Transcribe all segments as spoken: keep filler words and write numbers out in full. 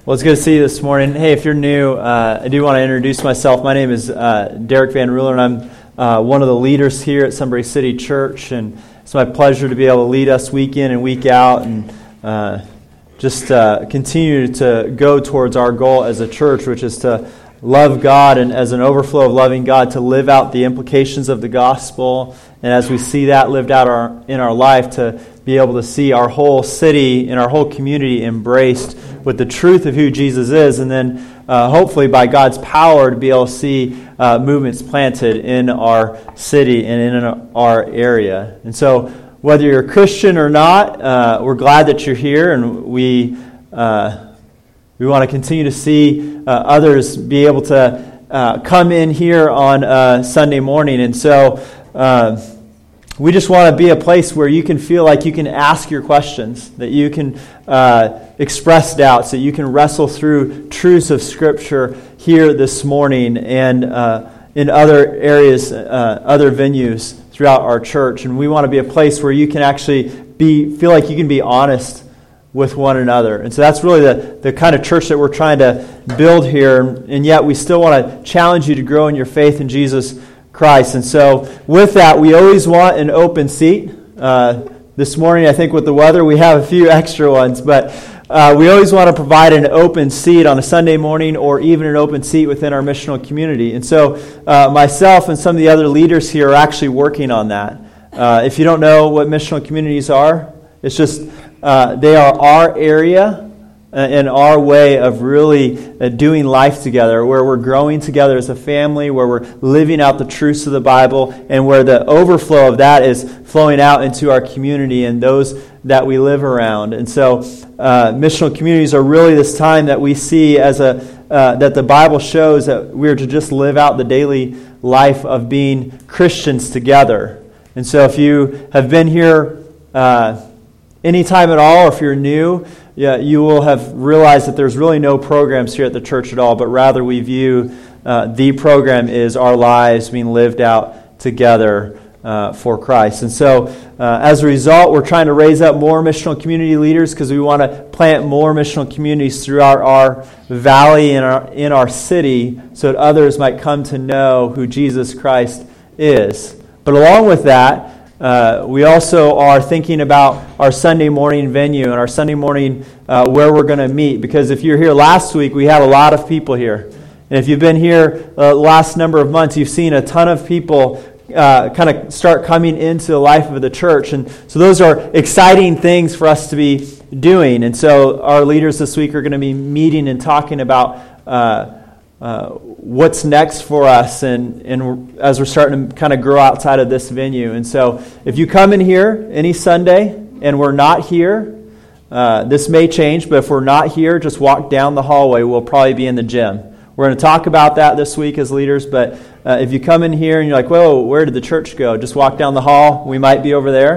Well, it's good to see you this morning. Hey, if you're new, uh, I do want to introduce myself. My name is uh, Derek Van Ruler, and I'm uh, one of the leaders here at Sunbury City Church. And it's my pleasure to be able to lead us week in and week out, and uh, just uh, continue to go towards our goal as a church, which is to love God, and as an overflow of loving God, to live out the implications of the gospel. And as we see that lived out our, in our life, to be able to see our whole city and our whole community embraced with the truth of who Jesus is, and then uh, hopefully by God's power to be able to see uh, movements planted in our city and in our area. And so whether you're a Christian or not, uh, we're glad that you're here, and we uh, we want to continue to see uh, others be able to uh, come in here on uh, Sunday morning. And so uh, we just want to be a place where you can feel like you can ask your questions, that you can uh, express doubts, that you can wrestle through truths of Scripture here this morning and uh, in other areas, uh, other venues throughout our church. And we want to be a place where you can actually be feel like you can be honest with one another. And so that's really the, the kind of church that we're trying to build here. And yet we still want to challenge you to grow in your faith in Jesus Christ. And so with that, we always want an open seat. Uh, this morning, I think with the weather, we have a few extra ones, but uh, we always want to provide an open seat on a Sunday morning, or even an open seat within our missional community. And so uh, myself and some of the other leaders here are actually working on that. Uh, if you don't know what missional communities are, it's just uh, they are our area and our way of really uh, doing life together, where we're growing together as a family, where we're living out the truths of the Bible, and where the overflow of that is flowing out into our community and those that we live around. And so uh, missional communities are really this time that we see as a uh, that the Bible shows that we're to just live out the daily life of being Christians together. And so if you have been here uh, any time at all, or if you're new, yeah, you will have realized that there's really no programs here at the church at all, but rather we view uh, the program is our lives being lived out together uh, for Christ. And so uh, as a result, we're trying to raise up more missional community leaders, because we want to plant more missional communities throughout our valley and our, in our city, so that others might come to know who Jesus Christ is. But along with that, Uh, we also are thinking about our Sunday morning venue and our Sunday morning uh, where we're going to meet. Because if you're here last week, we had a lot of people here. And if you've been here uh, the last number of months, you've seen a ton of people uh, kind of start coming into the life of the church. And so those are exciting things for us to be doing. And so our leaders this week are going to be meeting and talking about uh, Uh, what's next for us, and, and as we're starting to kind of grow outside of this venue. And so if you come in here any Sunday and we're not here, uh, this may change, but if we're not here, just walk down the hallway. We'll probably be in the gym. We're going to talk about that this week as leaders, but uh, if you come in here and you're like, whoa, where did the church go? Just walk down the hall. We might be over there.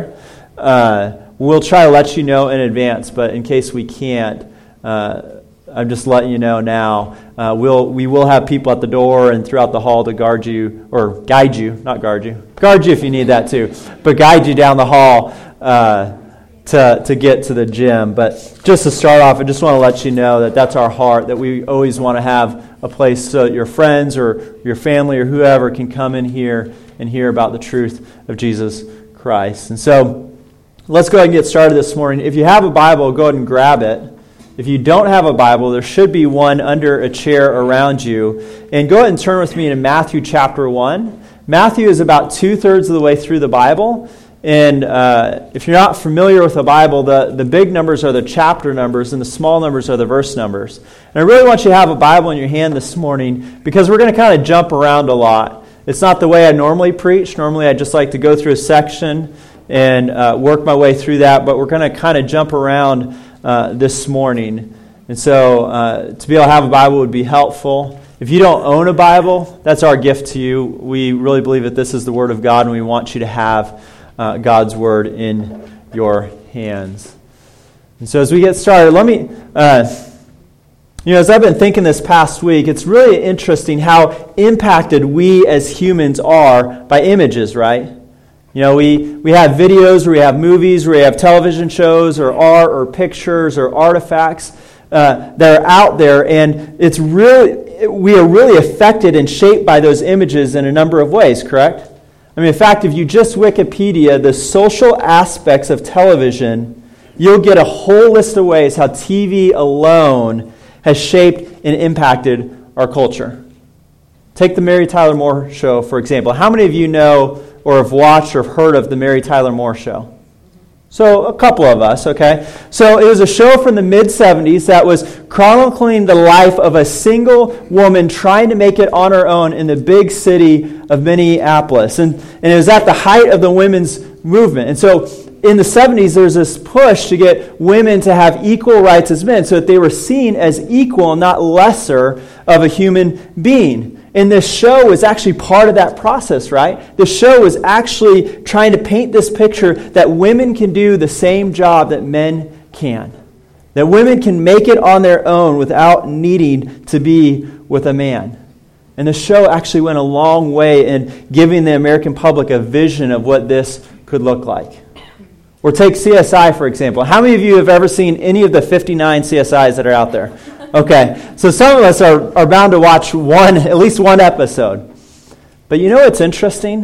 Uh, we'll try to let you know in advance, but in case we can't, uh, I'm just letting you know now. Uh, we'll we will have people at the door and throughout the hall to guard you, or guide you, not guard you, guard you if you need that too, but guide you down the hall uh, to to get to the gym. But just to start off, I just want to let you know that that's our heart. That we always want to have a place so that your friends or your family or whoever can come in here and hear about the truth of Jesus Christ. And so, let's go ahead and get started this morning. If you have a Bible, go ahead and grab it. If you don't have a Bible, there should be one under a chair around you. And go ahead and turn with me to Matthew chapter one. Matthew is about two-thirds of the way through the Bible. And uh, if you're not familiar with the Bible, the, the big numbers are the chapter numbers, and the small numbers are the verse numbers. And I really want you to have a Bible in your hand this morning, because we're going to kind of jump around a lot. It's not the way I normally preach. Normally I just like to go through a section and uh, work my way through that, but we're going to kind of jump around Uh, this morning. And so uh, to be able to have a Bible would be helpful. If you don't own a Bible, that's our gift to you. We really believe that this is the Word of God, and we want you to have uh, God's Word in your hands. And so as we get started, let me, uh, you know, as I've been thinking this past week, it's really interesting how impacted we as humans are by images, right? You know, we, we have videos, or we have movies, or we have television shows, or art, or pictures, or artifacts. uh, that are out there, and it's really we are really affected and shaped by those images in a number of ways, correct? I mean, in fact, if you just Wikipedia the social aspects of television, you'll get a whole list of ways how T V alone has shaped and impacted our culture. Take the Mary Tyler Moore Show, for example. How many of you know or have watched or have heard of the Mary Tyler Moore Show? So a couple of us, okay? So it was a show from the mid seventies that was chronicling the life of a single woman trying to make it on her own in the big city of Minneapolis. And, and it was at the height of the women's movement. And so in the seventies, there was this push to get women to have equal rights as men so that they were seen as equal, not lesser, of a human being. And this show was actually part of that process, right? The show was actually trying to paint this picture that women can do the same job that men can. That women can make it on their own without needing to be with a man. And the show actually went a long way in giving the American public a vision of what this could look like. Or take C S I, for example. How many of you have ever seen any of the fifty-nine C S Is that are out there? Okay, so some of us are, are bound to watch one, at least one episode. But you know what's interesting?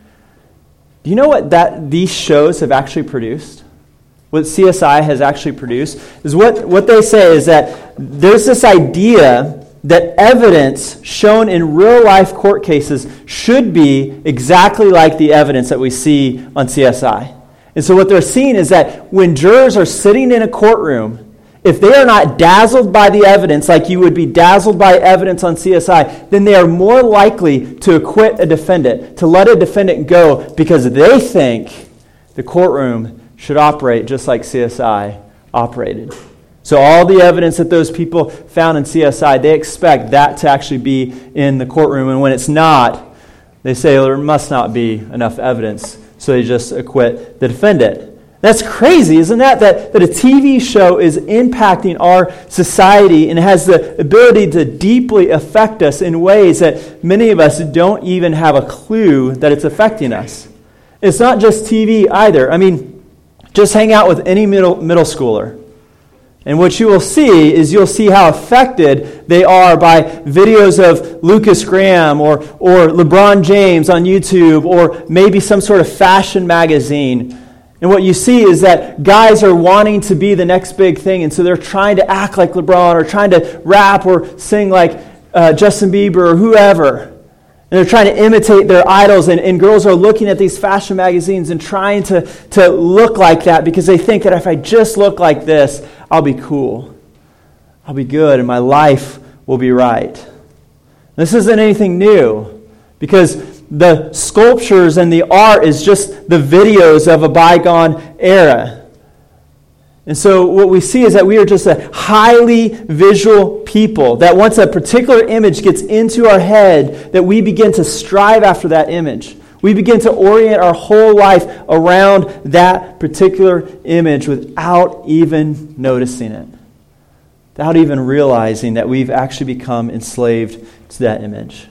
Do you know what that these shows have actually produced? What C S I has actually produced? Is what, what they say is that there's this idea that evidence shown in real-life court cases should be exactly like the evidence that we see on C S I. And so what they're seeing is that when jurors are sitting in a courtroom, if they are not dazzled by the evidence like you would be dazzled by evidence on C S I, then they are more likely to acquit a defendant, to let a defendant go because they think the courtroom should operate just like C S I operated. So all the evidence that those people found in C S I, they expect that to actually be in the courtroom. And when it's not, they say there must not be enough evidence, so they just acquit the defendant. That's crazy, isn't that? that? That a T V show is impacting our society and has the ability to deeply affect us in ways that many of us don't even have a clue that it's affecting us. It's not just T V either. I mean, just hang out with any middle, middle schooler. And what you will see is you'll see how affected they are by videos of Lucas Graham or, or LeBron James on YouTube or maybe some sort of fashion magazine. And what you see is that guys are wanting to be the next big thing, and so they're trying to act like LeBron or trying to rap or sing like uh, Justin Bieber or whoever. And they're trying to imitate their idols, and, and girls are looking at these fashion magazines and trying to, to look like that because they think that if I just look like this, I'll be cool. I'll be good, and my life will be right. This isn't anything new because the sculptures and the art is just the videos of a bygone era. And so what we see is that we are just a highly visual people, that once a particular image gets into our head, that we begin to strive after that image. We begin to orient our whole life around that particular image without even noticing it, without even realizing that we've actually become enslaved to that image.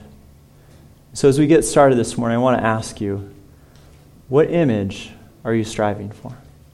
So as we get started this morning, I want to ask you, what image are you striving for?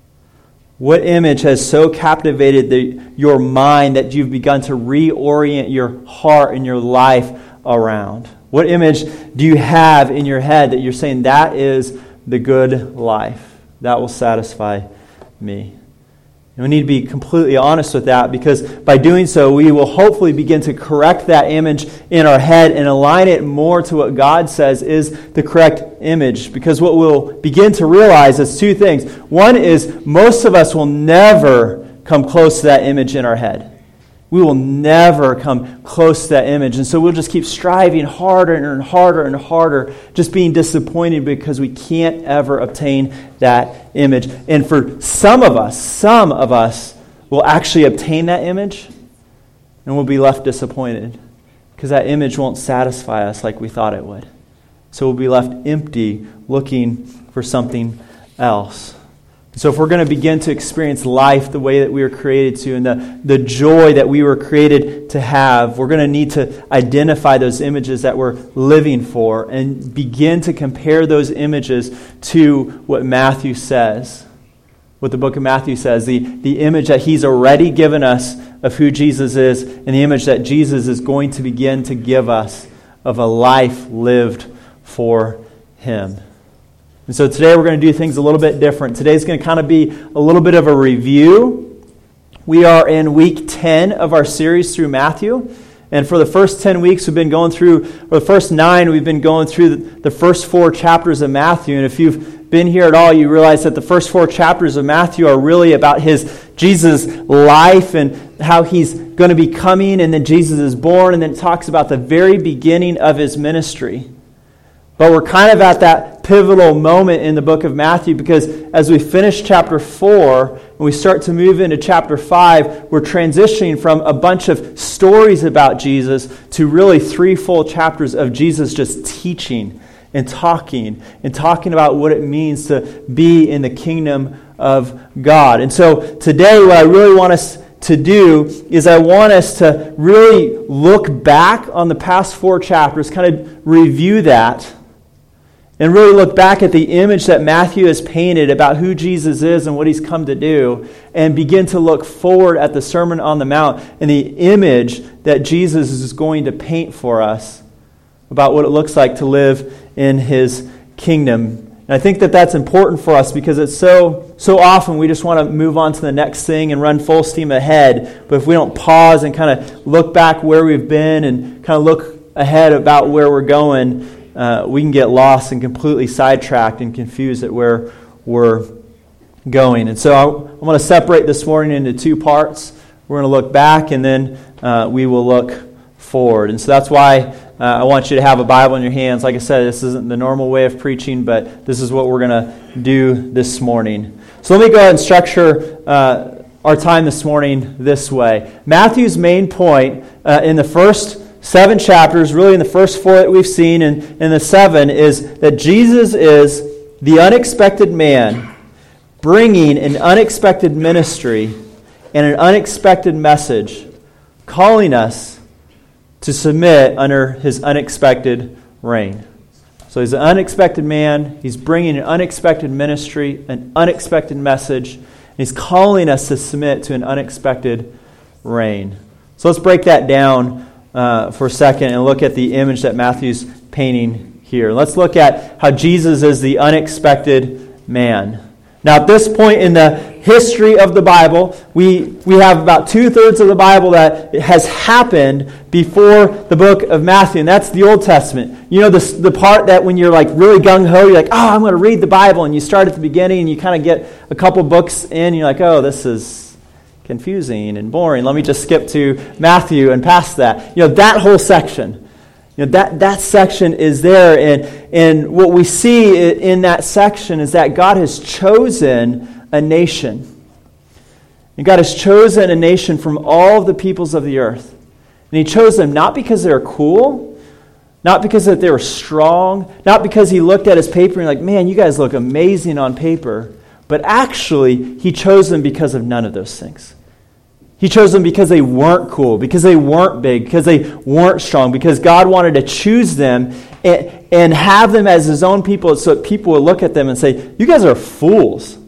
What image has so captivated the, your mind that you've begun to reorient your heart and your life around? What image do you have in your head that you're saying, that is the good life? That will satisfy me. And we need to be completely honest with that, because by doing so, we will hopefully begin to correct that image in our head and align it more to what God says is the correct image. Because what we'll begin to realize is two things. One is most of us will never come close to that image in our head. We will never come close to that image. And so we'll just keep striving harder and harder and harder, just being disappointed because we can't ever obtain that image. And for some of us, some of us will actually obtain that image and we'll be left disappointed because that image won't satisfy us like we thought it would. So we'll be left empty, looking for something else. So if we're going to begin to experience life the way that we were created to and the, the joy that we were created to have, we're going to need to identify those images that we're living for and begin to compare those images to what Matthew says. what the book of Matthew says, the, the image that he's already given us of who Jesus is, and the image that Jesus is going to begin to give us of a life lived for him. And so today we're going to do things a little bit different. Today's going to kind of be a little bit of a review. We are in week ten of our series through Matthew. And for the first ten weeks, we've been going through, or the first nine, we've been going through the, the first four chapters of Matthew. And if you've been here at all, you realize that the first four chapters of Matthew are really about his Jesus' life and how he's going to be coming, and then Jesus is born, and then it talks about the very beginning of his ministry. But we're kind of at that pivotal moment in the book of Matthew, because as we finish chapter four and we start to move into chapter five, we're transitioning from a bunch of stories about Jesus to really three full chapters of Jesus just teaching and talking and talking about what it means to be in the kingdom of God. And so today what I really want us to do is I want us to really look back on the past four chapters, kind of review that, and really look back at the image that Matthew has painted about who Jesus is and what he's come to do, and begin to look forward at the Sermon on the Mount and the image that Jesus is going to paint for us about what it looks like to live in his kingdom. And I think that that's important for us because it's so so often we just want to move on to the next thing and run full steam ahead. But if we don't pause and kind of look back where we've been and kind of look ahead about where we're going, Uh, we can get lost and completely sidetracked and confused at where we're going. And so I, I want to separate this morning into two parts. We're going to look back, and then uh, we will look forward. And so that's why uh, I want you to have a Bible in your hands. Like I said, this isn't the normal way of preaching, but this is what we're going to do this morning. So let me go ahead and structure uh, our time this morning this way. Matthew's main point uh, in the first seven chapters, really in the first four that we've seen, and in the seven, is that Jesus is the unexpected man bringing an unexpected ministry and an unexpected message, calling us to submit under his unexpected reign. So he's an unexpected man, he's bringing an unexpected ministry, an unexpected message, and he's calling us to submit to an unexpected reign. So let's break that down Uh, for a second and look at the image that Matthew's painting here. Let's look at how Jesus is the unexpected man. Now, at this point in the history of the Bible, we we have about two-thirds of the Bible that has happened before the book of Matthew, and that's the Old Testament. You know, the, the part that when you're like really gung-ho, you're like, oh, I'm going to read the Bible, and you start at the beginning, and you kind of get a couple books in, and you're like, oh, this is confusing and boring. Let me just skip to Matthew and past that. You know, that whole section. You know, that, that section is there. And, and what we see in that section is that God has chosen a nation. And God has chosen a nation from all of the peoples of the earth. And he chose them not because they're cool, not because that they were strong, not because he looked at his paper and like, man, you guys look amazing on paper. But actually, he chose them because of none of those things. He chose them because they weren't cool, because they weren't big, because they weren't strong, because God wanted to choose them and, and have them as his own people so that people would look at them and say, you guys are fools.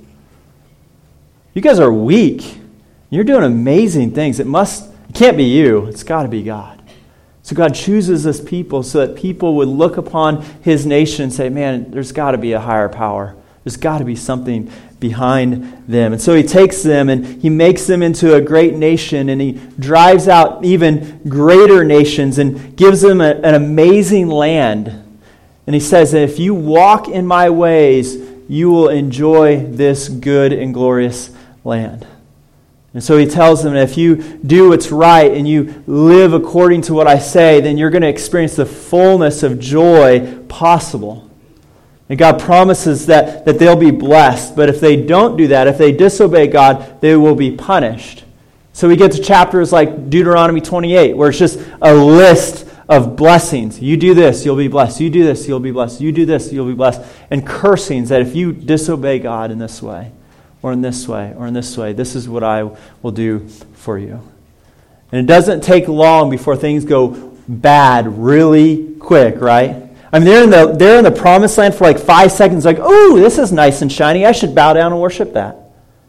You guys are weak. You're doing amazing things. It must, it can't be you. It's got to be God. So God chooses this people so that people would look upon his nation and say, man, there's got to be a higher power. There's got to be something behind them. And so he takes them and he makes them into a great nation, and he drives out even greater nations and gives them a, an amazing land. And he says that if you walk in my ways, you will enjoy this good and glorious land. And so he tells them that if you do what's right and you live according to what I say, then you're going to experience the fullness of joy possible. And God promises that, that they'll be blessed. But if they don't do that, if they disobey God, they will be punished. So we get to chapters like Deuteronomy twenty-eight, where it's just a list of blessings. You do this, you'll be blessed. You do this, you'll be blessed. You do this, you'll be blessed. And cursings that if you disobey God in this way, or in this way, or in this way, this is what I will do for you. And it doesn't take long before things go bad really quick, right? I mean, they're in the they're in the promised land for like five seconds, like, oh, this is nice and shiny. I should bow down and worship that.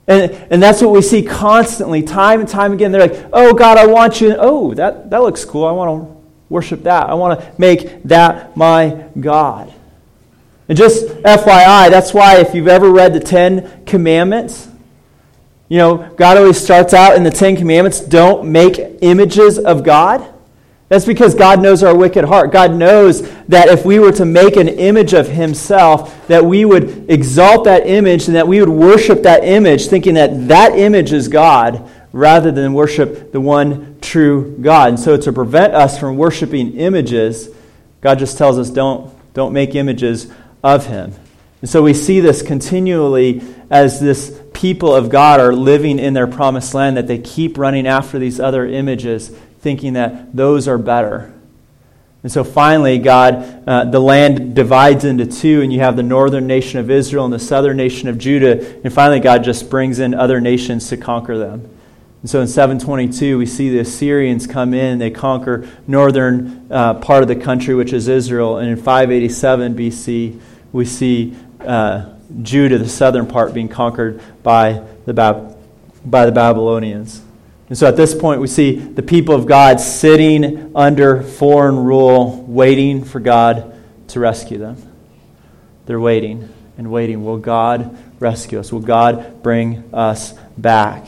And, and that's what we see constantly, time and time again. They're like, oh, God, I want you. Oh, that, that looks cool. I want to worship that. I want to make that my God. And just F Y I, that's why if you've ever read the Ten Commandments, you know, God always starts out in the Ten Commandments, don't make images of God. That's because God knows our wicked heart. God knows that if we were to make an image of himself, that we would exalt that image and that we would worship that image, thinking that that image is God, rather than worship the one true God. And so to prevent us from worshiping images, God just tells us don't, don't make images of him. And so we see this continually as this people of God are living in their promised land, that they keep running after these other images, thinking that those are better. And so finally, God, uh, the land divides into two, and you have the northern nation of Israel and the southern nation of Judah. And finally, God just brings in other nations to conquer them. And so in seven twenty-two, we see the Assyrians come in. They conquer northern uh, part of the country, which is Israel. And in five eighty-seven B C, we see uh, Judah, the southern part, being conquered by the Bab- by the Babylonians. And so at this point, we see the people of God sitting under foreign rule, waiting for God to rescue them. They're waiting and waiting. Will God rescue us? Will God bring us back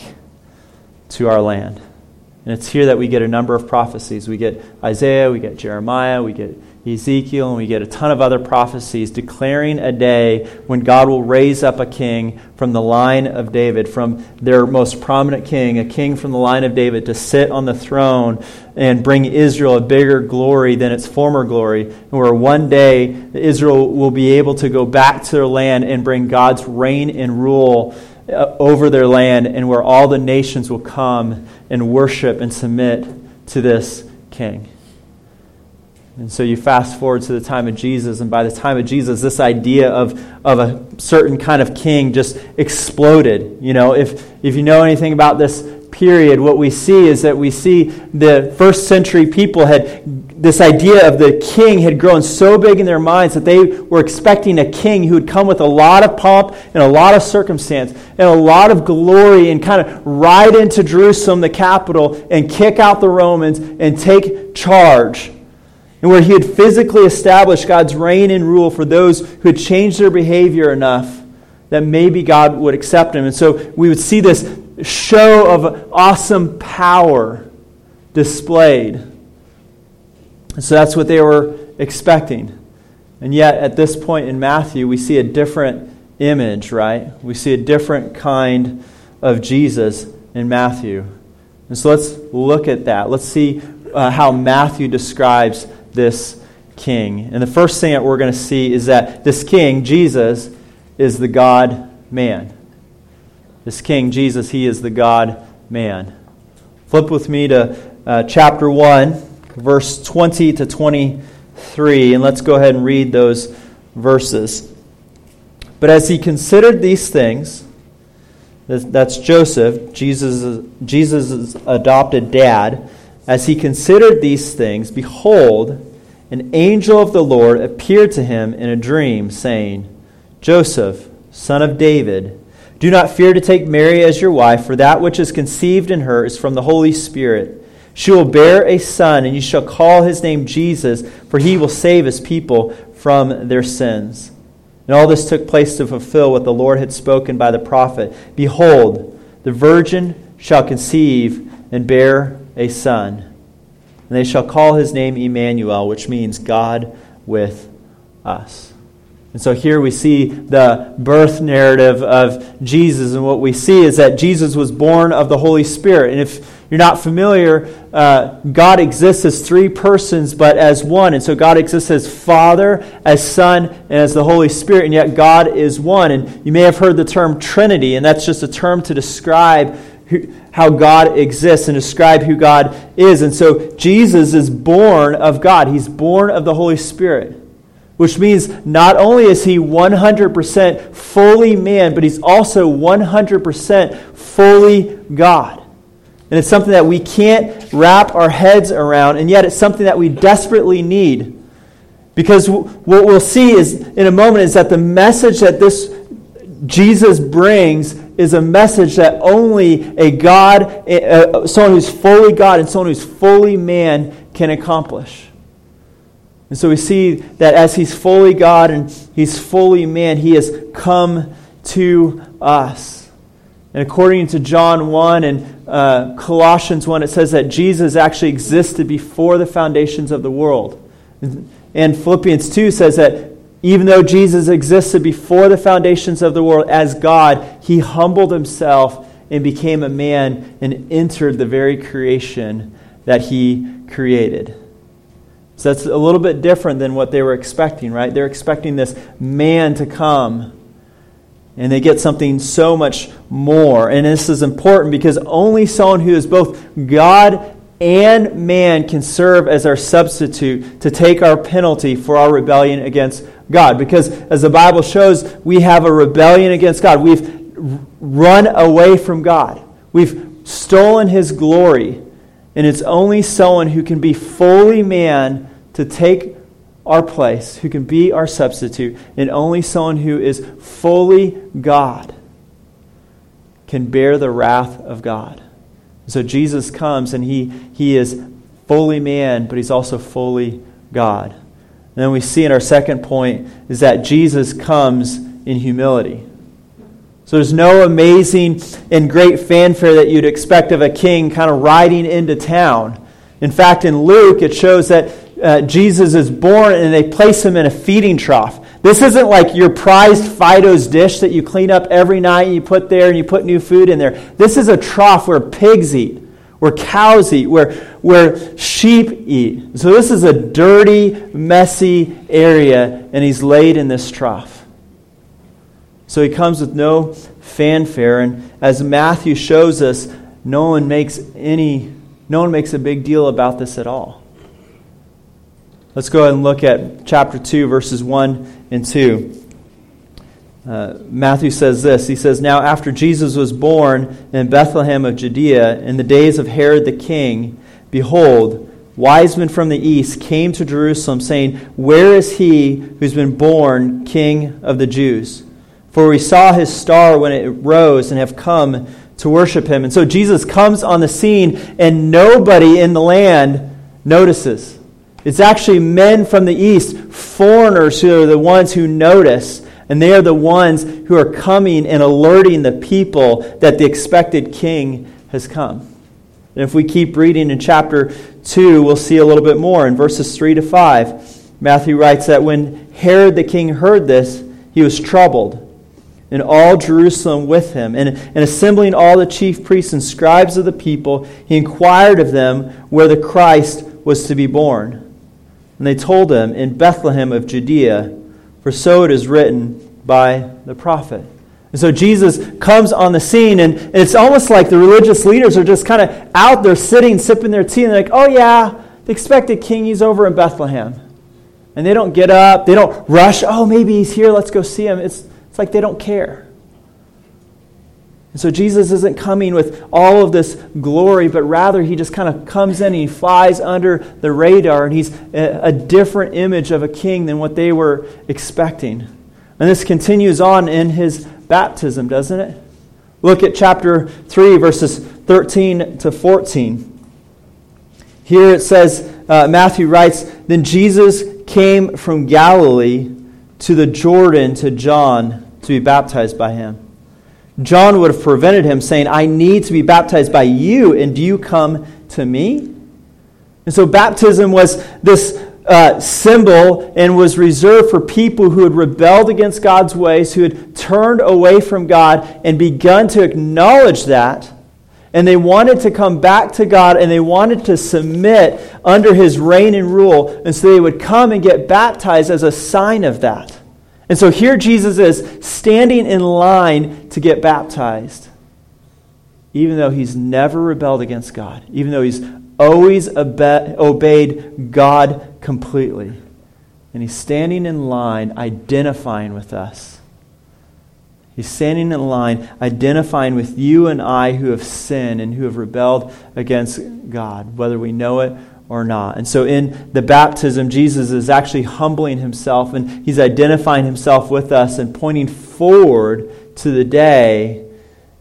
to our land? And it's here that we get a number of prophecies. We get Isaiah, we get Jeremiah, we get Ezekiel, and we get a ton of other prophecies declaring a day when God will raise up a king from the line of David, from their most prominent king, a king from the line of David, to sit on the throne and bring Israel a bigger glory than its former glory, and where one day Israel will be able to go back to their land and bring God's reign and rule over their land, and where all the nations will come and worship and submit to this king. And so you fast forward to the time of Jesus, and by the time of Jesus, this idea of, of a certain kind of king just exploded. You know, if if you know anything about this period, what we see is that we see the first century people had, this idea of the king had grown so big in their minds that they were expecting a king who would come with a lot of pomp and a lot of circumstance and a lot of glory and kind of ride into Jerusalem, the capital, and kick out the Romans and take charge. And where he had physically established God's reign and rule for those who had changed their behavior enough that maybe God would accept him. And so we would see this show of awesome power displayed. And so that's what they were expecting. And yet at this point in Matthew, we see a different image, right? We see a different kind of Jesus in Matthew. And so let's look at that. Let's see uh, how Matthew describes this king. And the first thing that we're going to see is that this king, Jesus, is the God-man. This king, Jesus, he is the God-man. Flip with me to uh, chapter one, verse twenty to twenty-three, and let's go ahead and read those verses. But as he considered these things, that's Joseph, Jesus' Jesus' adopted dad, as he considered these things, behold, an angel of the Lord appeared to him in a dream, saying, Joseph, son of David, do not fear to take Mary as your wife, for that which is conceived in her is from the Holy Spirit. She will bear a son, and you shall call his name Jesus, for he will save his people from their sins. And all this took place to fulfill what the Lord had spoken by the prophet. Behold, the virgin shall conceive and bear a son, and they shall call his name Emmanuel, which means God with us. And so here we see the birth narrative of Jesus, and what we see is that Jesus was born of the Holy Spirit. And if you're not familiar, uh, God exists as three persons, but as one. And so God exists as Father, as Son, and as the Holy Spirit, and yet God is one. And you may have heard the term Trinity, and that's just a term to describe who, how God exists and describe who God is. And so Jesus is born of God. He's born of the Holy Spirit, which means not only is he one hundred percent fully man, but he's also one hundred percent fully God. And it's something that we can't wrap our heads around, and yet it's something that we desperately need. Because what we'll see is in a moment is that the message that this Jesus brings is a message that only a God, uh, someone who's fully God and someone who's fully man can accomplish. And so we see that as he's fully God and he's fully man, he has come to us. And according to John one and uh, Colossians one, it says that Jesus actually existed before the foundations of the world. And Philippians two says that even though Jesus existed before the foundations of the world as God, he humbled himself and became a man and entered the very creation that he created. So that's a little bit different than what they were expecting, right? They're expecting this man to come, and they get something so much more. And this is important because only someone who is both God and man can serve as our substitute to take our penalty for our rebellion against God. Because as the Bible shows, we have a rebellion against God. We've run away from God. We've stolen his glory. And it's only someone who can be fully man to take our place, who can be our substitute, and only someone who is fully God can bear the wrath of God. So Jesus comes and he, he is fully man, but he's also fully God. And then we see in our second point is that Jesus comes in humility. So there's no amazing and great fanfare that you'd expect of a king kind of riding into town. In fact, in Luke, it shows that uh, Jesus is born and they place him in a feeding trough. This isn't like your prized Fido's dish that you clean up every night and you put there and you put new food in there. This is a trough where pigs eat, where cows eat, where, where sheep eat. So this is a dirty, messy area, and he's laid in this trough. So he comes with no fanfare, and as Matthew shows us, no one makes any, no one makes a big deal about this at all. Let's go ahead and look at chapter two, verses one and two. Uh, Matthew says this. He says, "Now after Jesus was born in Bethlehem of Judea, in the days of Herod the king, behold, wise men from the east came to Jerusalem, saying, 'Where is he who's been born King of the Jews? For we saw his star when it rose and have come to worship him.'" And so Jesus comes on the scene and nobody in the land notices. It's actually men from the east, foreigners, who are the ones who notice. And they are the ones who are coming and alerting the people that the expected king has come. And if we keep reading in chapter two, we'll see a little bit more. In verses three to five, Matthew writes that when Herod the king heard this, he was troubled, and all Jerusalem with him. And, and assembling all the chief priests and scribes of the people, he inquired of them where the Christ was to be born. And they told him, "In Bethlehem of Judea, for so it is written by the prophet." And so Jesus comes on the scene, and, and it's almost like the religious leaders are just kind of out there sitting, sipping their tea, and they're like, "Oh yeah, the expected king, he's over in Bethlehem." And they don't get up, they don't rush, "Oh, maybe he's here, let's go see him." It's It's like they don't care. And so Jesus isn't coming with all of this glory, but rather he just kind of comes in and he flies under the radar, and he's a, a different image of a king than what they were expecting. And this continues on in his baptism, doesn't it? Look at chapter three, verses thirteen to fourteen. Here it says, uh, Matthew writes, "Then Jesus came from Galilee to the Jordan to John to be baptized by him. John would have prevented him, saying, 'I need to be baptized by you, and do you come to me?'" And so baptism was this uh, symbol and was reserved for people who had rebelled against God's ways, who had turned away from God and begun to acknowledge that. And they wanted to come back to God, and they wanted to submit under his reign and rule. And so they would come and get baptized as a sign of that. And so here Jesus is standing in line to get baptized, even though he's never rebelled against God, even though he's always obe- obeyed God completely. And he's standing in line identifying with us. He's standing in line identifying with you and I who have sinned and who have rebelled against God, whether we know it or not. And so in the baptism, Jesus is actually humbling himself, and he's identifying himself with us and pointing forward to the day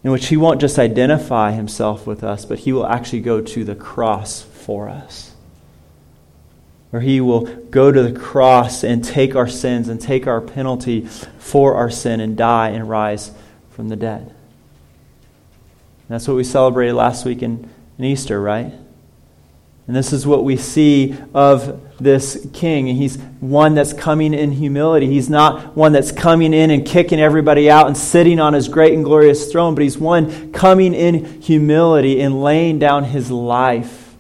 in which he won't just identify himself with us, but he will actually go to the cross for us. Where he will go to the cross and take our sins and take our penalty for our sin and die and rise from the dead. And that's what we celebrated last week in, in Easter, right? And this is what we see of this king. And he's one that's coming in humility. He's not one that's coming in and kicking everybody out and sitting on his great and glorious throne, but he's one coming in humility and laying down his life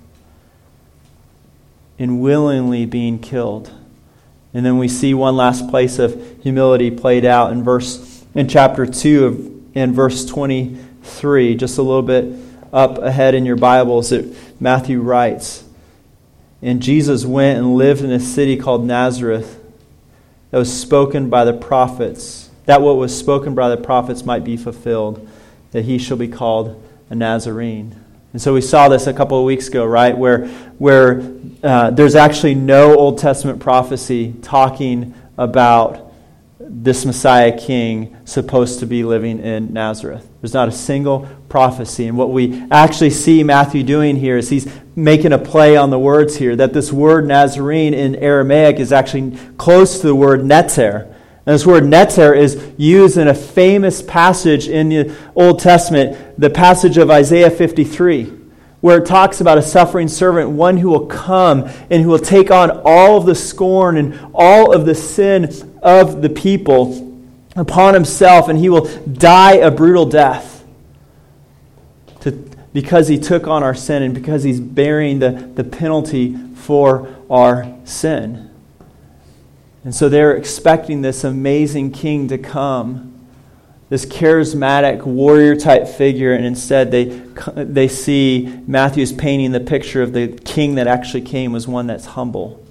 and willingly being killed. And then we see one last place of humility played out in verse in chapter two of in verse twenty-three, just a little bit up ahead in your Bibles. It, Matthew writes, "And Jesus went and lived in a city called Nazareth that was spoken by the prophets, that what was spoken by the prophets might be fulfilled, that he shall be called a Nazarene." And so we saw this a couple of weeks ago, right, where where uh, there's actually no Old Testament prophecy talking about this Messiah King supposed to be living in Nazareth. There's not a single prophecy. And what we actually see Matthew doing here is he's making a play on the words here, that this word Nazarene in Aramaic is actually close to the word netzer. And this word netzer is used in a famous passage in the Old Testament, the passage of Isaiah fifty-three, where it talks about a suffering servant, one who will come and who will take on all of the scorn and all of the sin of the people upon himself, and he will die a brutal death to, because he took on our sin and because he's bearing the, the penalty for our sin. And so they're expecting this amazing king to come, this charismatic warrior-type figure, and instead they they see Matthew's painting the picture of the king that actually came was one that's humble,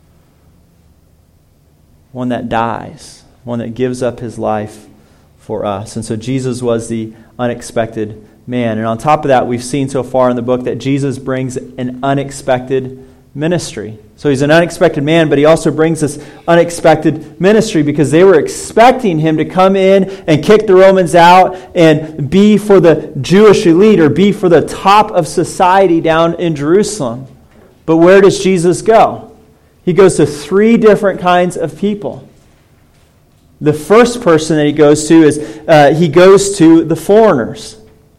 one that dies, one that gives up his life for us. And so Jesus was the unexpected man. And on top of that, we've seen so far in the book that Jesus brings an unexpected ministry. So he's an unexpected man, but he also brings this unexpected ministry because they were expecting him to come in and kick the Romans out and be for the Jewish elite or be for the top of society down in Jerusalem. But where does Jesus go? He goes to three different kinds of people. The first person that he goes to is uh, he goes to the foreigners.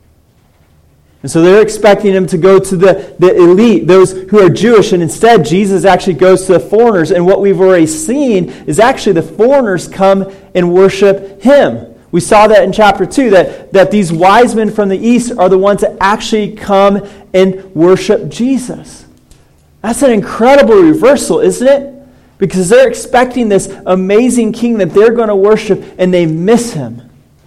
And so they're expecting him to go to the, the elite, those who are Jewish, and instead Jesus actually goes to the foreigners. And what we've already seen is actually the foreigners come and worship him. We saw that in chapter two, that, that these wise men from the east are the ones that actually come and worship Jesus. That's an incredible reversal, isn't it? Because they're expecting this amazing king that they're going to worship, and they miss him.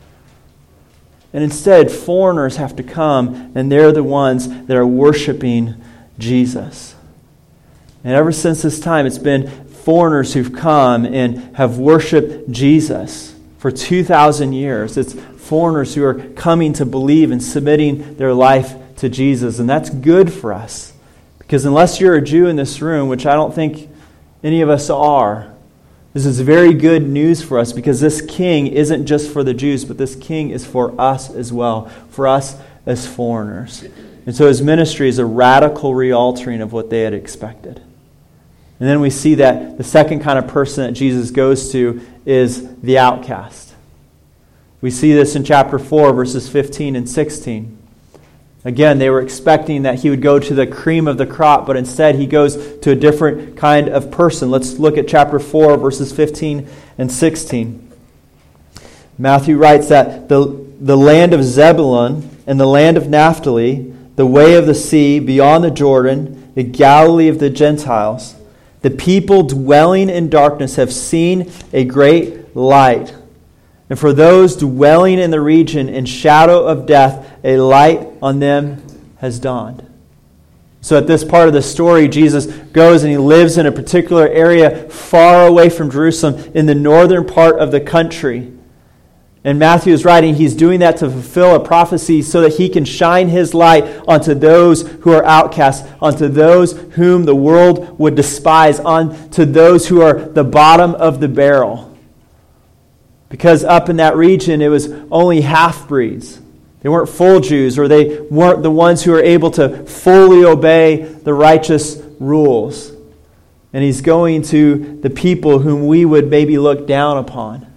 And instead, foreigners have to come, and they're the ones that are worshiping Jesus. And ever since this time, it's been foreigners who've come and have worshiped Jesus for two thousand years. It's foreigners who are coming to believe and submitting their life to Jesus. And that's good for us. Because unless you're a Jew in this room, which I don't think any of us are, this is very good news for us because this king isn't just for the Jews, but this king is for us as well, for us as foreigners. And so his ministry is a radical realtering of what they had expected. And then we see that the second kind of person that Jesus goes to is the outcast. We see this in chapter four, verses fifteen and sixteen. Again, they were expecting that he would go to the cream of the crop, but instead he goes to a different kind of person. Let's look at chapter four, verses fifteen and sixteen. Matthew writes that the, the land of Zebulun and the land of Naphtali, the way of the sea beyond the Jordan, the Galilee of the Gentiles, the people dwelling in darkness have seen a great light. And for those dwelling in the region in shadow of death, a light on them has dawned. So at this part of the story, Jesus goes and he lives in a particular area far away from Jerusalem in the northern part of the country. And Matthew is writing, he's doing that to fulfill a prophecy so that he can shine his light onto those who are outcasts, onto those whom the world would despise, onto those who are the bottom of the barrel. Because up in that region, it was only half-breeds. They weren't full Jews, or they weren't the ones who are able to fully obey the righteous rules. And he's going to the people whom we would maybe look down upon,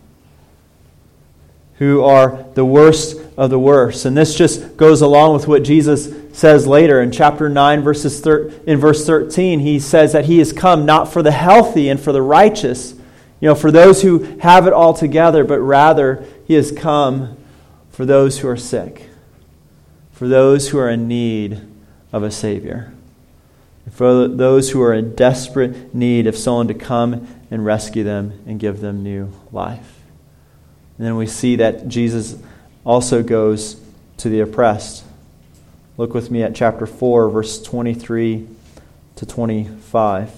who are the worst of the worst. And this just goes along with what Jesus says later in chapter nine, verses thir- in verse thirteen. He says that he has come not for the healthy and for the righteous, you know, for those who have it all together, but rather he has come for those who are sick, for those who are in need of a Savior, for those who are in desperate need of someone to come and rescue them and give them new life. And then we see that Jesus also goes to the oppressed. Look with me at chapter four, verse twenty-three to twenty-five.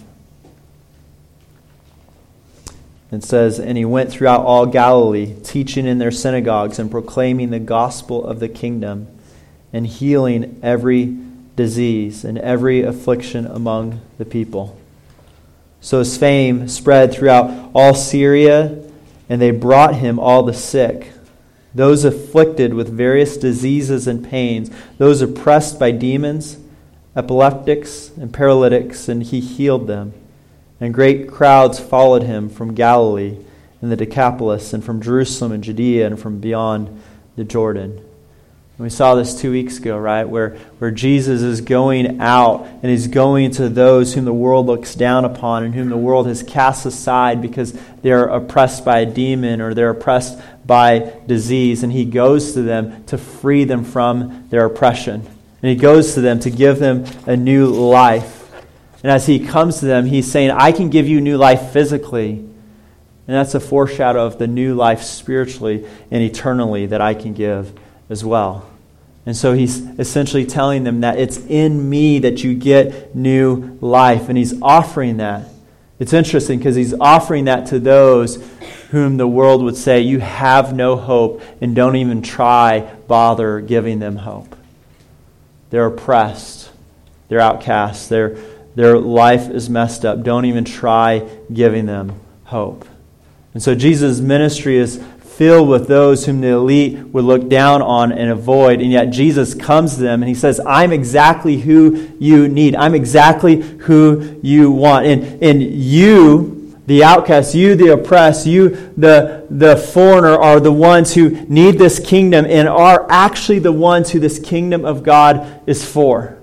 It says, "And he went throughout all Galilee, teaching in their synagogues and proclaiming the gospel of the kingdom and healing every disease and every affliction among the people. So his fame spread throughout all Syria, and they brought him all the sick, those afflicted with various diseases and pains, those oppressed by demons, epileptics and paralytics, and he healed them. And great crowds followed him from Galilee and the Decapolis, and from Jerusalem and Judea, and from beyond the Jordan." And we saw this two weeks ago, right? Where, where Jesus is going out and he's going to those whom the world looks down upon and whom the world has cast aside because they're oppressed by a demon or they're oppressed by disease. And he goes to them to free them from their oppression. And he goes to them to give them a new life. And as he comes to them, he's saying, I can give you new life physically. And that's a foreshadow of the new life spiritually and eternally that I can give as well. And so he's essentially telling them that it's in me that you get new life. And he's offering that. It's interesting because he's offering that to those whom the world would say, you have no hope, and don't even try, bother giving them hope. They're oppressed. They're outcasts. They're Their life is messed up. Don't even try giving them hope. And so Jesus' ministry is filled with those whom the elite would look down on and avoid. And yet Jesus comes to them and he says, I'm exactly who you need. I'm exactly who you want. And, and you, the outcast, you, the oppressed, you, the, the foreigner, are the ones who need this kingdom and are actually the ones who this kingdom of God is for.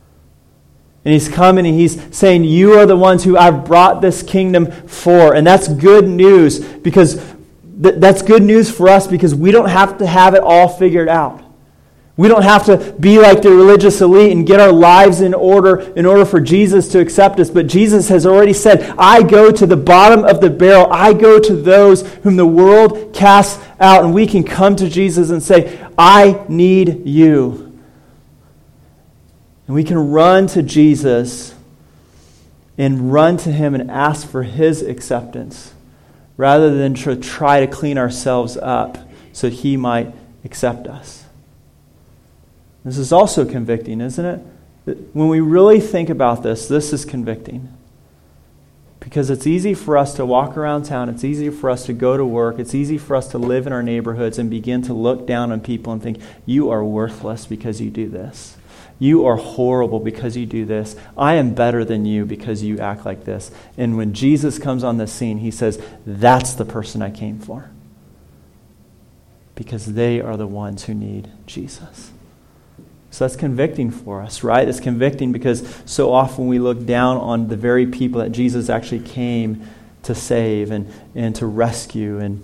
And he's coming and he's saying, you are the ones who I've brought this kingdom for. And that's good news because th- that's good news for us because we don't have to have it all figured out. We don't have to be like the religious elite and get our lives in order in order for Jesus to accept us. But Jesus has already said, I go to the bottom of the barrel. I go to those whom the world casts out. And we can come to Jesus and say, I need you. And we can run to Jesus and run to him and ask for his acceptance rather than to try to clean ourselves up so that he might accept us. This is also convicting, isn't it? When we really think about this, this is convicting. Because it's easy for us to walk around town, it's easy for us to go to work, it's easy for us to live in our neighborhoods and begin to look down on people and think, you are worthless because you do this. You are horrible because you do this. I am better than you because you act like this. And when Jesus comes on the scene, he says, that's the person I came for. Because they are the ones who need Jesus. So that's convicting for us, right? It's convicting because so often we look down on the very people that Jesus actually came to save and, and to rescue and,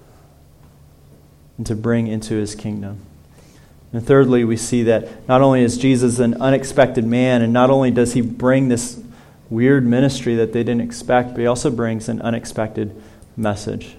and to bring into his kingdom. And thirdly, we see that not only is Jesus an unexpected man, and not only does he bring this weird ministry that they didn't expect, but he also brings an unexpected message.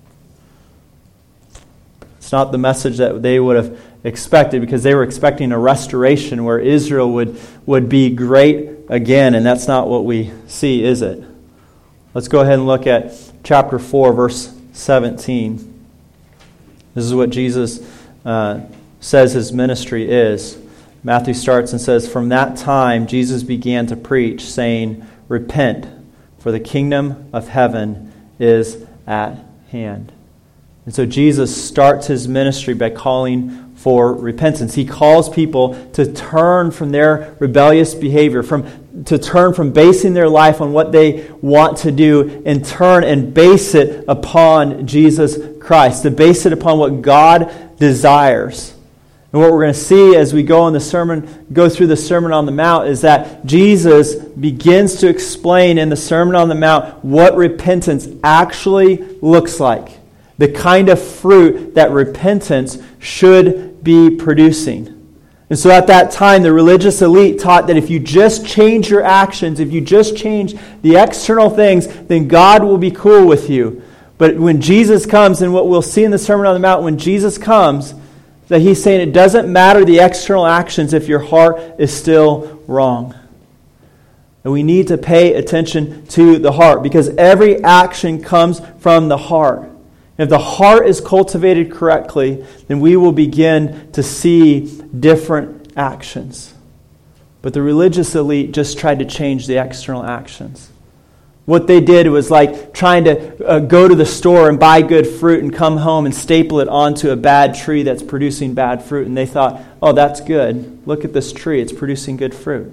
It's not the message that they would have expected because they were expecting a restoration where Israel would, would be great again, and that's not what we see, is it? Let's go ahead and look at chapter four, verse seventeen. This is what Jesus uh, says his ministry is. Matthew starts and says, from that time Jesus began to preach, saying, repent, for the kingdom of heaven is at hand. And so Jesus starts his ministry by calling for repentance. He calls people to turn from their rebellious behavior, from to turn from basing their life on what they want to do and turn and base it upon Jesus Christ, to base it upon what God desires. And what we're going to see as we go on the sermon, go through the Sermon on the Mount, is that Jesus begins to explain in the Sermon on the Mount what repentance actually looks like, the kind of fruit that repentance should be producing. And so at that time, the religious elite taught that if you just change your actions, if you just change the external things, then God will be cool with you. But when Jesus comes, and what we'll see in the Sermon on the Mount, when Jesus comes, that he's saying it doesn't matter the external actions if your heart is still wrong. And we need to pay attention to the heart, because every action comes from the heart. If the heart is cultivated correctly, then we will begin to see different actions. But the religious elite just tried to change the external actions. What they did was like trying to uh, go to the store and buy good fruit and come home and staple it onto a bad tree that's producing bad fruit. And they thought, oh, that's good. Look at this tree. It's producing good fruit.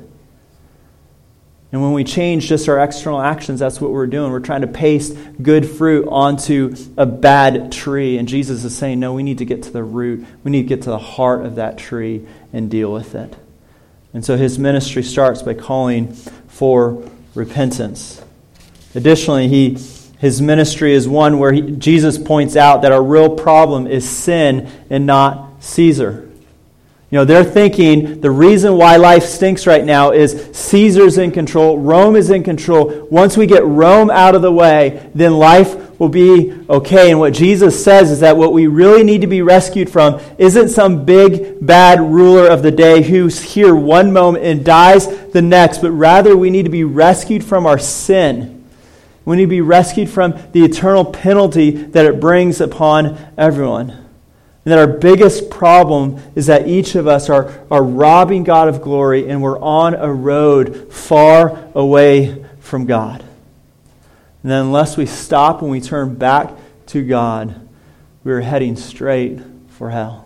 And when we change just our external actions, that's what we're doing. We're trying to paste good fruit onto a bad tree. And Jesus is saying, no, we need to get to the root. We need to get to the heart of that tree and deal with it. And so his ministry starts by calling for repentance. Additionally, he his ministry is one where he, Jesus points out that our real problem is sin and not Caesar. You know, they're thinking the reason why life stinks right now is Caesar's in control, Rome is in control. Once we get Rome out of the way, then life will be okay. And what Jesus says is that what we really need to be rescued from isn't some big, bad ruler of the day who's here one moment and dies the next, but rather we need to be rescued from our sin. We need to be rescued from the eternal penalty that it brings upon everyone. And that our biggest problem is that each of us are, are robbing God of glory, and we're on a road far away from God. And then unless we stop and we turn back to God, we're heading straight for hell.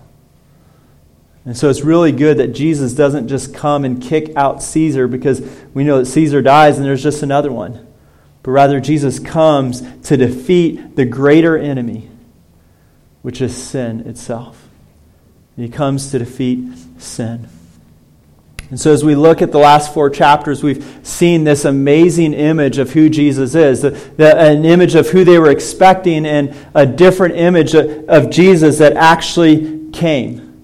And so it's really good that Jesus doesn't just come and kick out Caesar, because we know that Caesar dies and there's just another one. But rather Jesus comes to defeat the greater enemy, which is sin itself. He comes to defeat sin. And so as we look at the last four chapters, we've seen this amazing image of who Jesus is. The, the, an image of who they were expecting, and a different image of, of Jesus that actually came.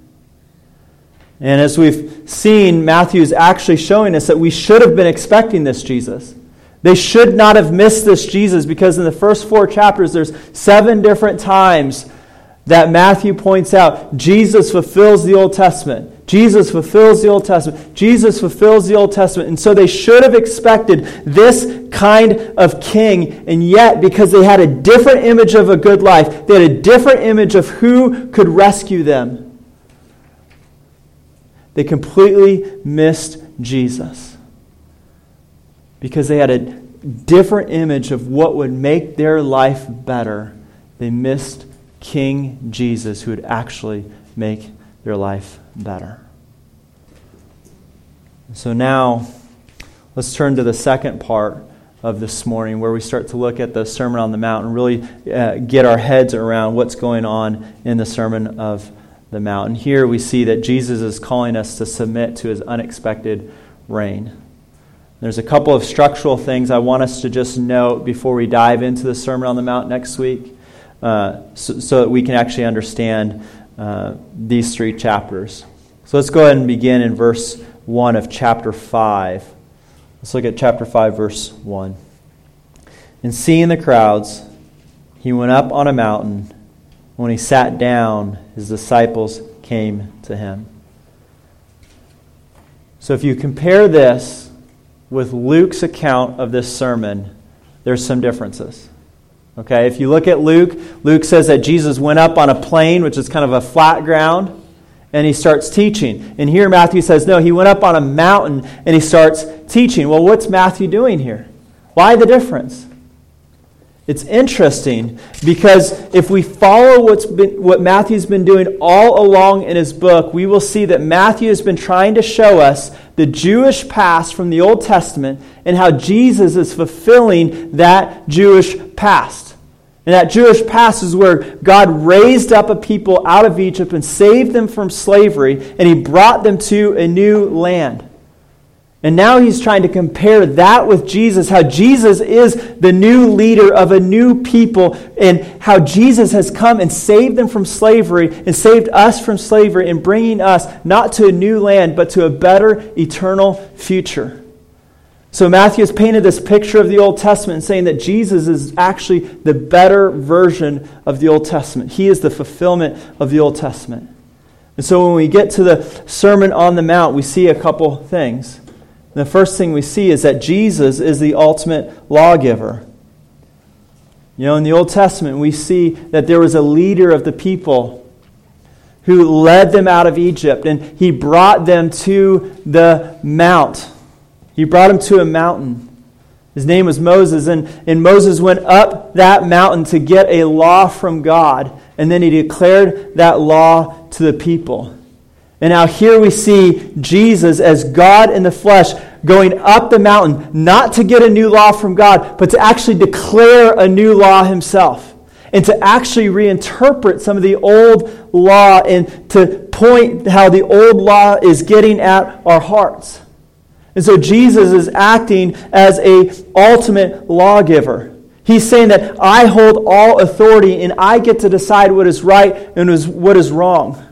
And as we've seen, Matthew is actually showing us that we should have been expecting this Jesus. They should not have missed this Jesus, because in the first four chapters, there's seven different times that Matthew points out Jesus fulfills the Old Testament. Jesus fulfills the Old Testament. Jesus fulfills the Old Testament. And so they should have expected this kind of king. And yet, because they had a different image of a good life, they had a different image of who could rescue them, they completely missed Jesus. Because they had a different image of what would make their life better, they missed King Jesus, who would actually make their life better. So now, let's turn to the second part of this morning, where we start to look at the Sermon on the Mount and really uh, get our heads around what's going on in the Sermon of the Mount. And here we see that Jesus is calling us to submit to his unexpected reign. There's a couple of structural things I want us to just note before we dive into the Sermon on the Mount next week. Uh, so, so that we can actually understand uh, these three chapters. So let's go ahead and begin in verse one of chapter five. Let's look at chapter five, verse one. And seeing the crowds, he went up on a mountain. When he sat down, his disciples came to him. So if you compare this with Luke's account of this sermon, there's some differences. Okay, if you look at Luke, Luke says that Jesus went up on a plain, which is kind of a flat ground, and he starts teaching. And here Matthew says, no, he went up on a mountain and he starts teaching. Well, what's Matthew doing here? Why the difference? It's interesting because if we follow what's been, what Matthew's been doing all along in his book, we will see that Matthew has been trying to show us the Jewish past from the Old Testament and how Jesus is fulfilling that Jewish past. And that Jewish past is where God raised up a people out of Egypt and saved them from slavery, and he brought them to a new land. And now he's trying to compare that with Jesus, how Jesus is the new leader of a new people, and how Jesus has come and saved them from slavery and saved us from slavery and bringing us not to a new land, but to a better eternal future. So Matthew has painted this picture of the Old Testament and saying that Jesus is actually the better version of the Old Testament. He is the fulfillment of the Old Testament. And so when we get to the Sermon on the Mount, we see a couple things. The first thing we see is that Jesus is the ultimate lawgiver. You know, in the Old Testament, we see that there was a leader of the people who led them out of Egypt, and he brought them to the mount. He brought them to a mountain. His name was Moses, and, and Moses went up that mountain to get a law from God, and then he declared that law to the people. And now here we see Jesus as God in the flesh going up the mountain, not to get a new law from God, but to actually declare a new law himself. And to actually reinterpret some of the old law and to point how the old law is getting at our hearts. And so Jesus is acting as a ultimate lawgiver. He's saying that I hold all authority and I get to decide what is right and what is wrong.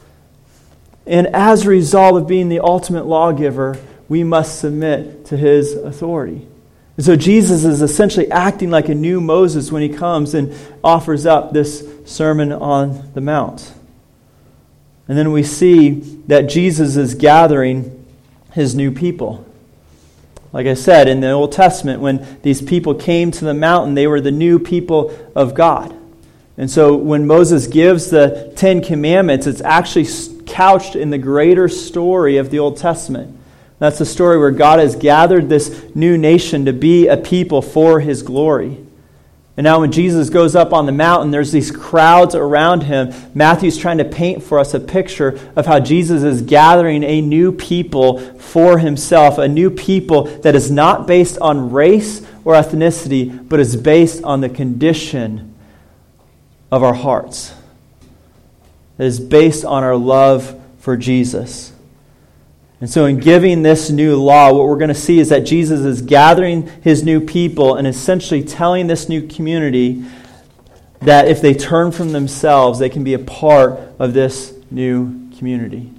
And as a result of being the ultimate lawgiver, we must submit to his authority. And so Jesus is essentially acting like a new Moses when he comes and offers up this Sermon on the Mount. And then we see that Jesus is gathering his new people. Like I said, in the Old Testament, when these people came to the mountain, they were the new people of God. And so when Moses gives the Ten Commandments, it's actually couched in the greater story of the Old Testament. That's the story where God has gathered this new nation to be a people for his glory. And now when Jesus goes up on the mountain, there's these crowds around him. Matthew's trying to paint for us a picture of how Jesus is gathering a new people for himself, a new people that is not based on race or ethnicity, but is based on the condition of our hearts. That is based on our love for Jesus. And so in giving this new law, what we're going to see is that Jesus is gathering his new people and essentially telling this new community that if they turn from themselves, they can be a part of this new community.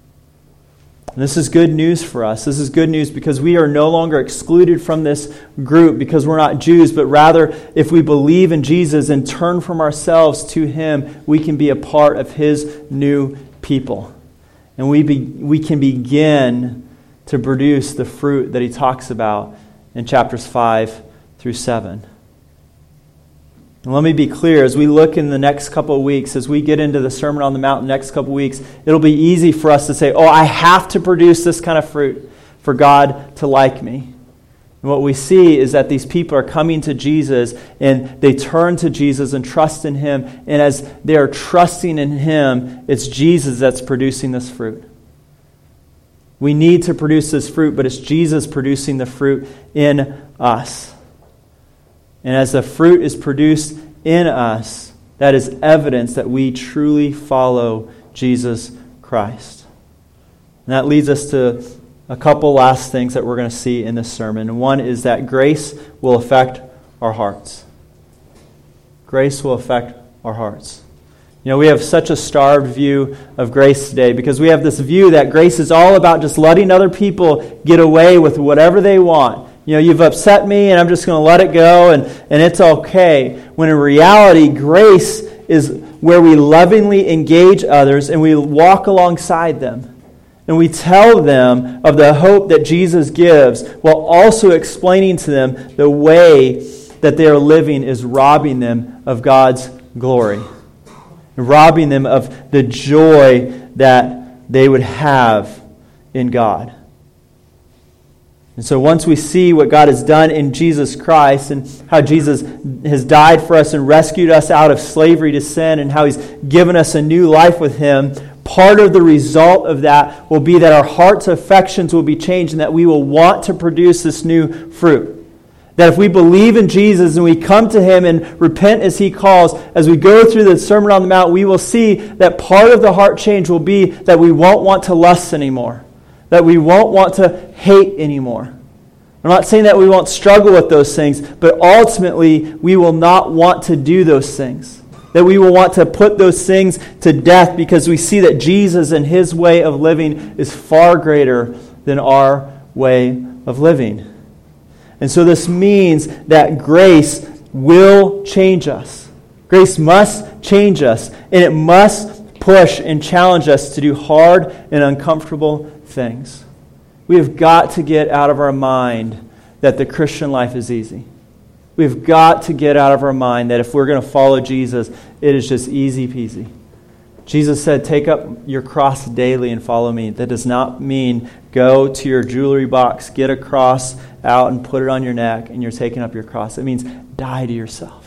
And this is good news for us. This is good news because we are no longer excluded from this group because we're not Jews, but rather if we believe in Jesus and turn from ourselves to him, we can be a part of his new people. And we be, we can begin to produce the fruit that he talks about in chapters five through seven. And let me be clear, as we look in the next couple of weeks, as we get into the Sermon on the Mount next couple of weeks, it'll be easy for us to say, oh, I have to produce this kind of fruit for God to like me. And what we see is that these people are coming to Jesus and they turn to Jesus and trust in him. And as they are trusting in him, it's Jesus that's producing this fruit. We need to produce this fruit, but it's Jesus producing the fruit in us. And as the fruit is produced in us, that is evidence that we truly follow Jesus Christ. And that leads us to a couple last things that we're going to see in this sermon. One is that grace will affect our hearts. Grace will affect our hearts. You know, we have such a starved view of grace today because we have this view that grace is all about just letting other people get away with whatever they want. You know, you've upset me and I'm just going to let it go and, and it's okay. When in reality, grace is where we lovingly engage others and we walk alongside them. And we tell them of the hope that Jesus gives while also explaining to them the way that they are living is robbing them of God's glory. Robbing them of the joy that they would have in God. And so once we see what God has done in Jesus Christ and how Jesus has died for us and rescued us out of slavery to sin and how He's given us a new life with Him, part of the result of that will be that our heart's affections will be changed and that we will want to produce this new fruit. That if we believe in Jesus and we come to Him and repent as He calls, as we go through the Sermon on the Mount, we will see that part of the heart change will be that we won't want to lust anymore. That we won't want to hate anymore. I'm not saying that we won't struggle with those things, but ultimately we will not want to do those things. That we will want to put those things to death because we see that Jesus and His way of living is far greater than our way of living. And so this means that grace will change us. Grace must change us, and it must push and challenge us to do hard and uncomfortable things. We have got to get out of our mind that the Christian life is easy. We've got to get out of our mind that if we're going to follow Jesus, it is just easy peasy. Jesus said, take up your cross daily and follow me. That does not mean go to your jewelry box, get a cross out and put it on your neck and you're taking up your cross. It means die to yourself.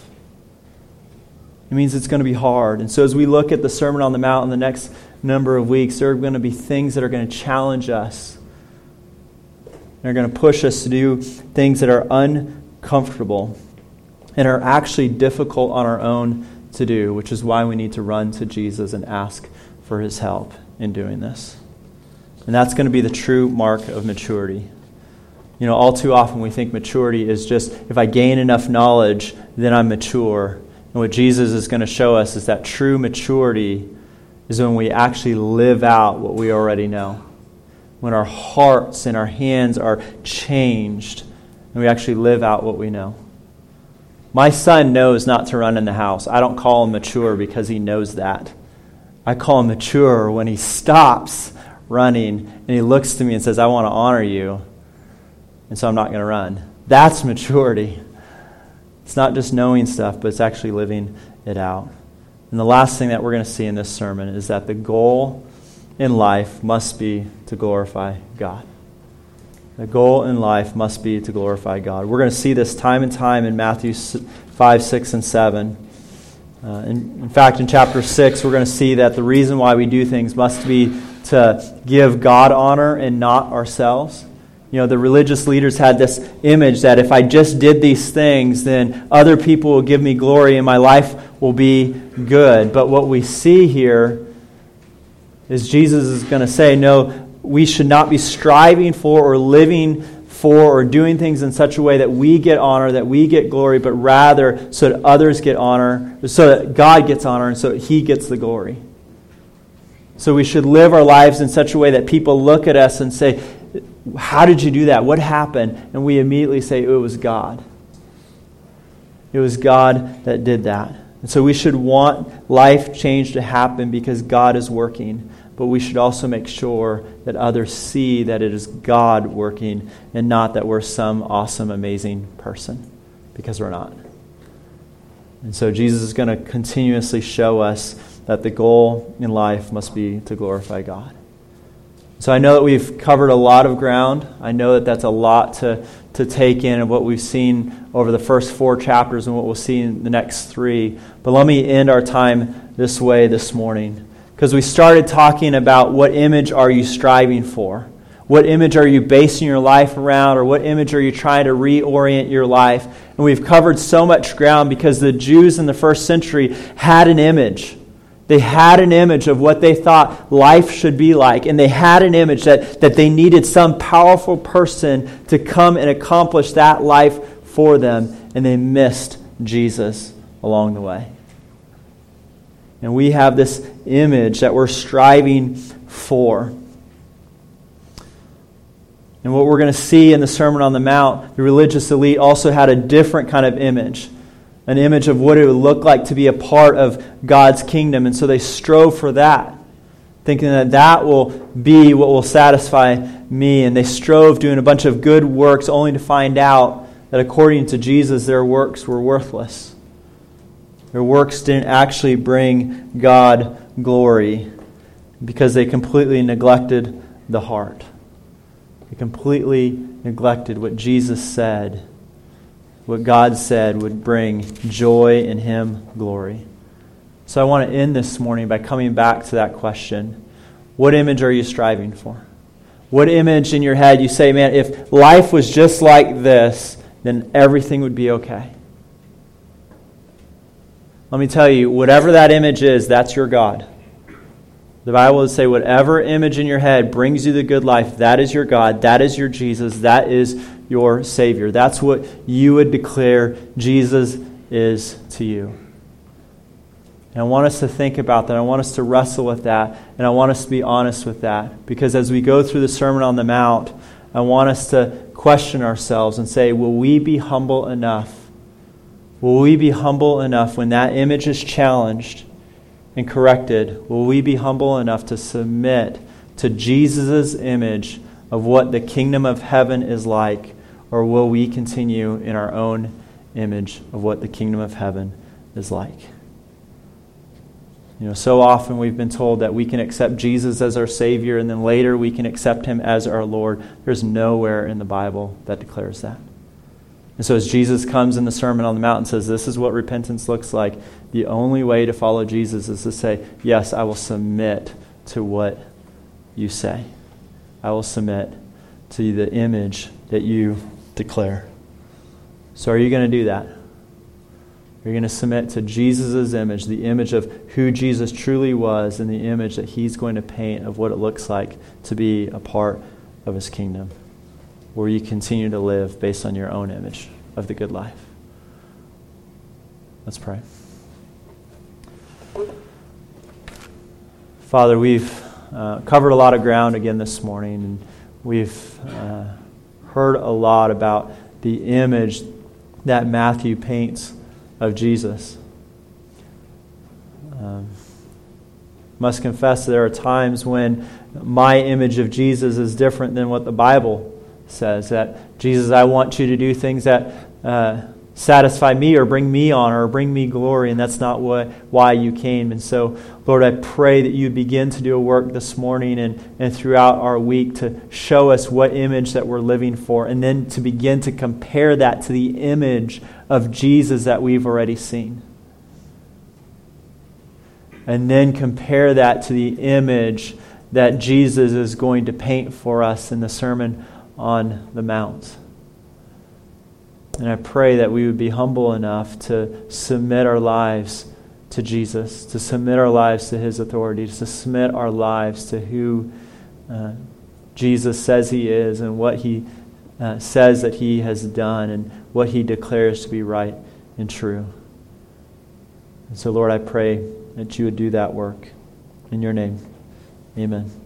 It means it's going to be hard. And so as we look at the Sermon on the Mount in the next number of weeks, there are going to be things that are going to challenge us. They're going to push us to do things that are uncomfortable and are actually difficult on our own to do, which is why we need to run to Jesus and ask for His help in doing this. And that's going to be the true mark of maturity. You know, all too often we think maturity is just, if I gain enough knowledge, then I'm mature. And what Jesus is going to show us is that true maturity is when we actually live out what we already know. When our hearts and our hands are changed and we actually live out what we know. My son knows not to run in the house. I don't call him mature because he knows that. I call him mature when he stops running and he looks to me and says, I want to honor you, and so I'm not going to run. That's maturity. It's not just knowing stuff, but it's actually living it out. And the last thing that we're going to see in this sermon is that the goal in life must be to glorify God. The goal in life must be to glorify God. We're going to see this time and time in Matthew five, six, and seven. Uh, in, in fact, in chapter six, we're going to see that the reason why we do things must be to give God honor and not ourselves. You know, the religious leaders had this image that if I just did these things, then other people will give me glory and my life will be good. But what we see here is Jesus is going to say, no, we should not be striving for or living for or doing things in such a way that we get honor, that we get glory, but rather so that others get honor, so that God gets honor and so that He gets the glory. So we should live our lives in such a way that people look at us and say, how did you do that? What happened? And we immediately say, it was God. It was God that did that. And so we should want life change to happen because God is working. But we should also make sure that others see that it is God working and not that we're some awesome, amazing person, because we're not. And so Jesus is going to continuously show us that the goal in life must be to glorify God. So I know that we've covered a lot of ground. I know that that's a lot to, to take in of what we've seen over the first four chapters and what we'll see in the next three. But let me end our time this way this morning. Because we started talking about what image are you striving for? What image are you basing your life around? Or what image are you trying to reorient your life? And we've covered so much ground because the Jews in the first century had an image. They had an image of what they thought life should be like. And they had an image that, that they needed some powerful person to come and accomplish that life for them. And they missed Jesus along the way. And we have this image that we're striving for. And what we're going to see in the Sermon on the Mount, the religious elite also had a different kind of image. An image of what it would look like to be a part of God's kingdom. And so they strove for that, thinking that that will be what will satisfy me. And they strove doing a bunch of good works only to find out that according to Jesus, their works were worthless. Their works didn't actually bring God glory because they completely neglected the heart. They completely neglected what Jesus said, what God said would bring joy and Him glory. So I want to end this morning by coming back to that question. What image are you striving for? What image in your head you say, man, if life was just like this, then everything would be okay. Let me tell you, whatever that image is, that's your God. The Bible would say whatever image in your head brings you the good life, that is your God, that is your Jesus, that is your Savior. That's what you would declare Jesus is to you. And I want us to think about that. I want us to wrestle with that. And I want us to be honest with that. Because as we go through the Sermon on the Mount, I want us to question ourselves and say, will we be humble enough? Will we be humble enough when that image is challenged and corrected? Will we be humble enough to submit to Jesus' image of what the kingdom of heaven is like? Or will we continue in our own image of what the kingdom of heaven is like? You know, so often we've been told that we can accept Jesus as our Savior and then later we can accept Him as our Lord. There's nowhere in the Bible that declares that. And so as Jesus comes in the Sermon on the Mount and says, this is what repentance looks like, the only way to follow Jesus is to say, yes, I will submit to what you say. I will submit to the image that you declare. So are you going to do that? You're going to submit to Jesus' image, the image of who Jesus truly was and the image that He's going to paint of what it looks like to be a part of His kingdom. Or you continue to live based on your own image of the good life. Let's pray. Father, we've uh, covered a lot of ground again this morning, and we've uh, heard a lot about the image that Matthew paints of Jesus. Um, must confess there are times when my image of Jesus is different than what the Bible says. That, Jesus, I want you to do things that uh, satisfy me or bring me honor or bring me glory, and that's not what why you came. And so, Lord, I pray that you begin to do a work this morning and, and throughout our week to show us what image that we're living for, and then to begin to compare that to the image of Jesus that we've already seen. And then compare that to the image that Jesus is going to paint for us in the Sermon on the Mount. And I pray that we would be humble enough to submit our lives to Jesus, to submit our lives to His authority, to submit our lives to who uh, Jesus says He is and what He uh, says that He has done and what He declares to be right and true. And so, Lord, I pray that you would do that work. In your name, amen.